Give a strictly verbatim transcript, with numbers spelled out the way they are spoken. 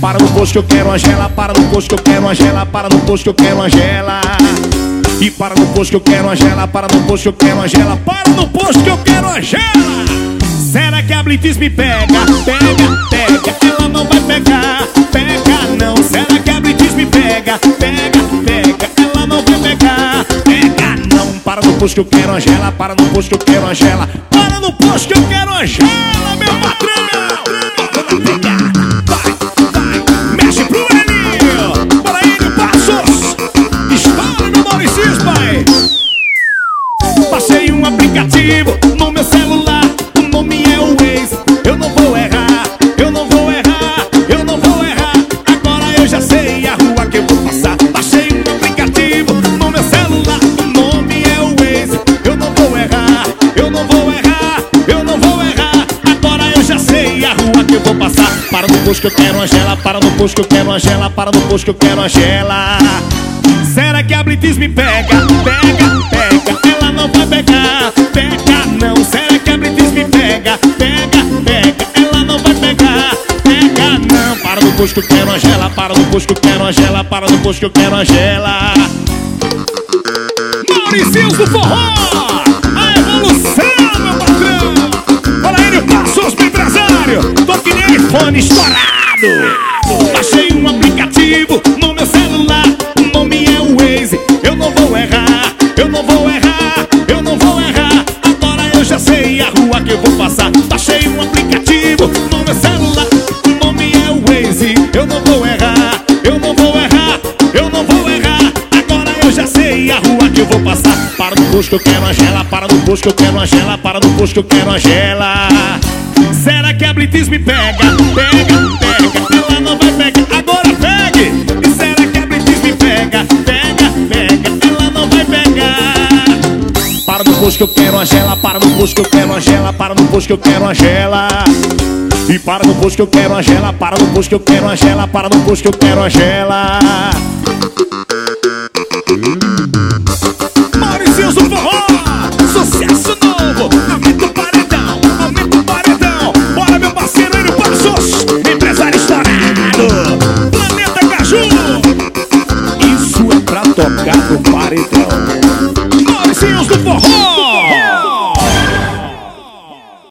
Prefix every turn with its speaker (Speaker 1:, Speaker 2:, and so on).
Speaker 1: para no posto que eu quero Angela, para no posto que eu quero Angela, para no posto que eu quero Angela. E para no posto que eu quero Angela, para no posto que eu quero Angela, para no posto que eu quero Angela. Será que a Blitz me pega? Pega, pega, ela não vai pegar. Pega não, será que a Blitz me pega? Pega, pega, ela não vai pegar. Pega não, para no posto que eu quero Angela, para no posto que eu quero Angela, para no posto que eu quero Angela, meu patrão. Vai, vai, mexe pro Elinho, para ele, passos. Estoura, meu Mauricis, pai. Baixei um aplicativo no meu celular, o nome é o Waze. Eu não vou errar, eu não vou errar, eu não vou errar. Agora eu já sei a rua que eu vou passar. Baixei um aplicativo no meu celular, o nome é o Waze. Eu não vou errar, eu não vou errar, eu não vou errar. Agora eu já sei a rua que eu vou passar. Para no posto que eu quero Angela, para no posto que eu quero Angela, para no posto que eu quero Angela. Será que a Blitz me pega? Pega, pega, ela não vai pegar. Pega não, será que a Blitz me pega? Pega, pega, ela não vai pegar. Pega não, para no posto que eu quero Angela, para no posto que eu quero Angela, para no posto que eu quero Angela. Mauricinhos do forró, a evolução, meu patrão. Fala aí, passos pro empresário, tô que nem iPhone estourado. Baixei um aplicativo no meu celular, o nome é o Waze. Eu não vou errar, eu não vou errar, eu não vou errar. Agora eu já sei a rua que eu vou passar. Baixei um aplicativo no meu celular, o nome é o Waze. Eu não vou errar, eu não vou errar, eu não vou errar. Agora eu já sei a rua que eu vou passar. Para no posto que eu quero Angela, para no posto que eu quero Angela, para no posto que eu quero Angela. Será que a Blitz me pega? Pega, pega, ela não vai pegar. Agora pegue! E será que a Blitz me pega? Pega, pega, ela não vai pegar. Para no posto que eu quero Angela, para no posto que eu quero Angela, para no posto que eu quero Angela. E para no posto que eu quero Angela, para no posto que eu quero Angela, para no posto que eu quero Angela. Mauricinhos do forró, sucesso novo. Aumenta o paredão, aumenta o paredão. Bora, meu parceiro, ele Passos, empresário estourado, Planeta Caju. Isso é pra tocar no paredão.